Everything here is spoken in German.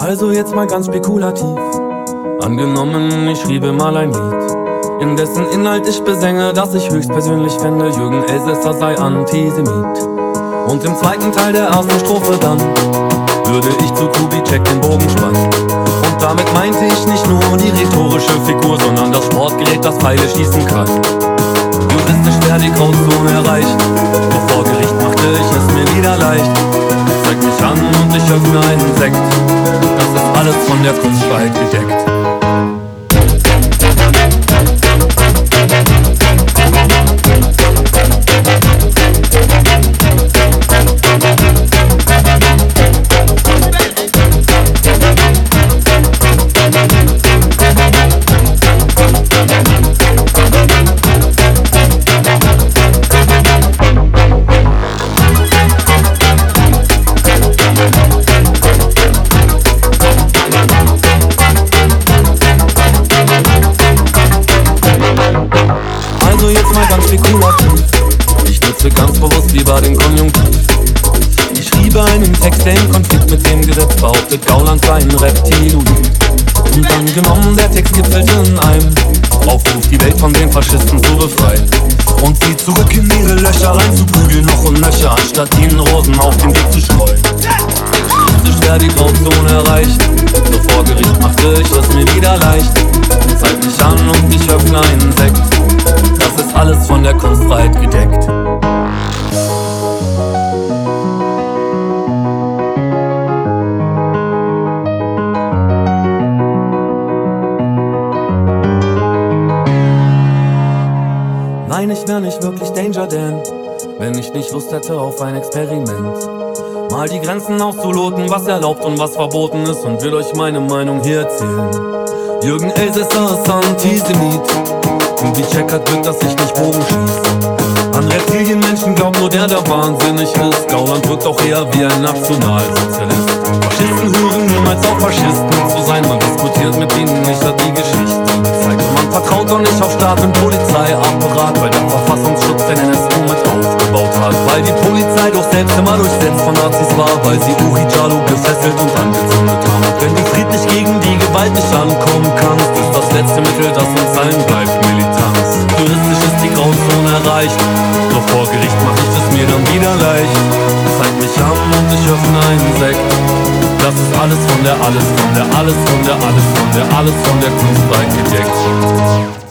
Also jetzt mal ganz spekulativ. Angenommen, ich schriebe mal ein Lied, in dessen Inhalt ich besänge, dass ich höchstpersönlich fände, Jürgen Elsässer sei Antisemit. Und im zweiten Teil der ersten Strophe dann würde ich zu Kubitschek den Bogen spannen. Und damit meinte ich nicht nur die rhetorische Figur, sondern das Sportgerät, das Pfeile schießen kann. Juristisch wäre die Grauzone erreicht, doch vor Gericht machte ich es mir wieder leicht. Zeig mich an und ich öffne einen Sekt, das ist alles von der Kunstfreiheit gedeckt. Also jetzt mal ganz spekulativ, ich nutze ganz bewusst lieber den Konjunktiv. Ich schriebe einen Text, der im Konflikt mit dem Gesetz behauptet, Gauland sei ein Reptiloid. Und angenommen, der Text gipfelte in einem Aufruf, die Welt von den Faschisten zu befreien und sie zurück in ihre Löcher reinzuprügeln, noch und nöcher, anstatt ihnen Rosen auf den Weg zu streuen. Juristisch wäre die Grauzone erreicht, doch vor Gericht machte ich es mir wieder leicht. Zeig mich an und ich öffne einen Sekt, das ist alles von der Kunstfreiheit gedeckt. Nein, ich wär nicht wirklich Danger Dan, wenn ich nicht Lust hätte auf ein Experiment. Mal die Grenzen auszuloten, was erlaubt und was verboten ist, und will euch meine Meinung hier erzählen. Jürgen Elsässer ist Antisemit, Kubitschek hat Glück, dass ich nicht Bogen schieß. An Reptilienmenschen glaubt nur der wahnsinnig ist. Gauland wirkt auch eher wie ein Nationalsozialist. Faschisten hören niemals auf Faschisten zu sein, man diskutiert mit ihnen nicht, hat die Geschichte gezeigt. Man vertraut doch nicht auf Staat und Polizeiapparat, weil der Verfassungsschutz den NSU mit aufgebaut hat. Weil die Polizei doch selbst immer durchsetzt von Nazis war, weil sie Uri Jallo gefesselt und angezündet haben. Und wenn du friedlich gegen die Gewalt nicht ankommen kannst, ist das letzte Mittel, das uns allen bleibt, Militanz. Juristisch ist die Grauzone erreicht, doch vor Gericht mach ich es mir dann wieder leicht. Zeig mich an und ich öffne einen Sekt, das ist alles von der Kunstfreiheit gedeckt.